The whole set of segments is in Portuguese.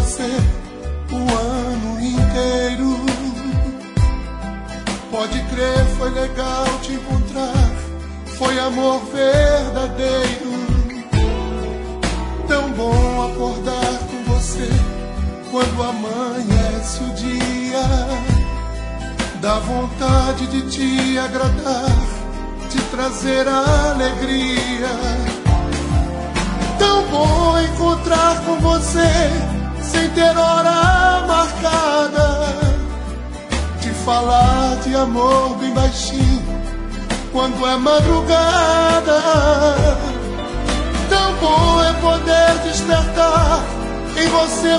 você o ano inteiro. Pode crer, foi legal te encontrar, foi amor verdadeiro. Tão bom acordar com você quando amanhece o dia. Dá vontade de te agradar, de trazer alegria. Tão bom encontrar com você sem ter hora marcada, de falar de amor bem baixinho quando é madrugada. Tão bom é poder despertar em você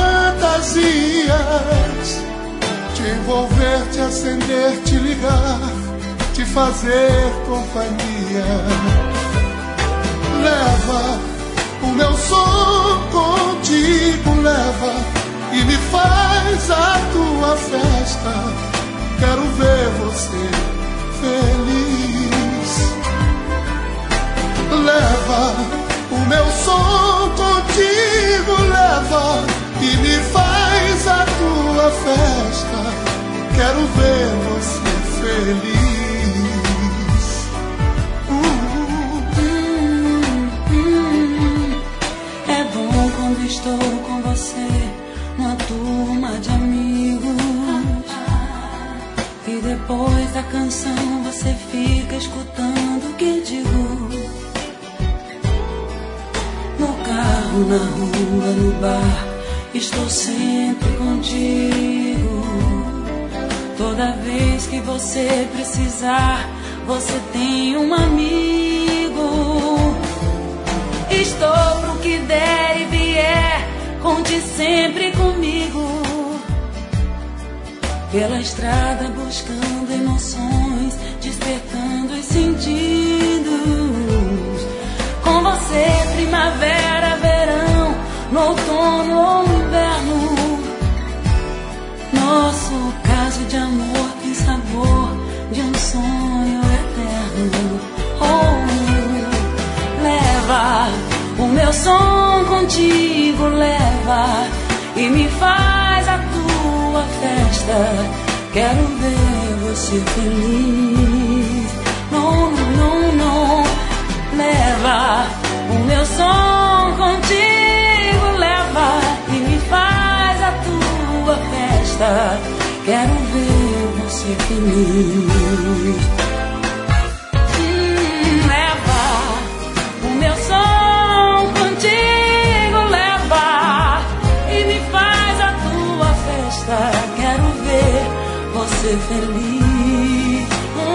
fantasias, te envolver, te acender, te ligar, te fazer companhia. Leva o meu som contigo, leva e me faz a tua festa. Quero ver você feliz. Leva o meu som contigo, leva e me faz a tua festa. Quero ver você feliz. É bom quando estou com você numa turma de amigos, e depois da canção você fica escutando o que digo. No carro, na rua, no bar, estou sempre contigo. Toda vez que você precisar, você tem um amigo. Estou pro que der e vier, conte sempre comigo. Pela estrada buscando emoções, despertando os sentidos. Com você, primavera, verão, no outono ou no inverno. Nosso caso de amor tem sabor de um sonho eterno. Oh, leva o meu som contigo, leva e me faz a tua festa. Quero ver você feliz. Não, não, não. Leva o meu som contigo, leva e me faz a tua festa. Quero ver você feliz. Leva o meu som contigo, leva e me faz a tua festa. Quero ver você feliz.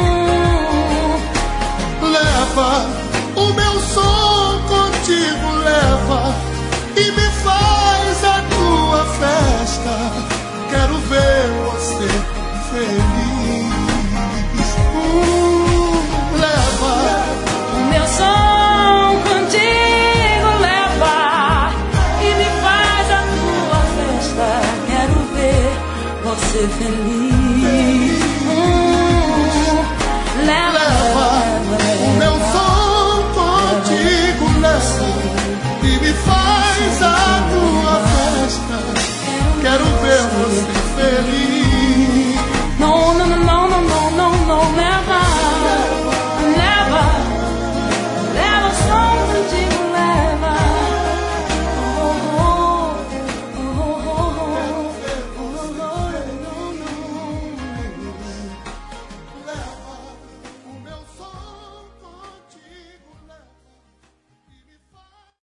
Leva o meu som contigo, leva e me faz a tua festa. Quero ver você feliz. Leva o meu som contigo, leva e me faz a tua festa. Quero ver você feliz.